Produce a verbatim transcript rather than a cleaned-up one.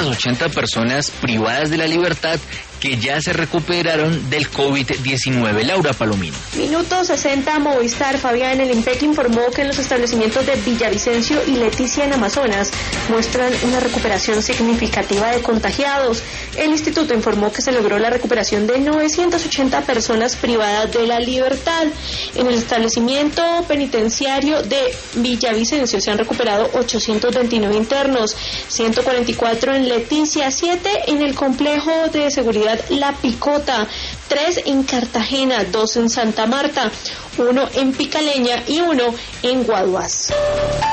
ochenta personas privadas de la libertad que ya se recuperaron del COVID diecinueve. Laura Palomino. Minuto sesenta, Movistar. Fabián, el IMPEC informó que en los establecimientos de Villavicencio y Leticia en Amazonas muestran una recuperación significativa de contagiados. El instituto informó que se logró la recuperación de novecientas ochenta personas privadas de la libertad. En el establecimiento penitenciario de Villavicencio se han recuperado ochocientos veintinueve internos, ciento cuarenta y cuatro en Leticia, siete en el complejo de seguridad La Picota, tres en Cartagena, dos en Santa Marta, uno en Picaleña y uno en Guaduas.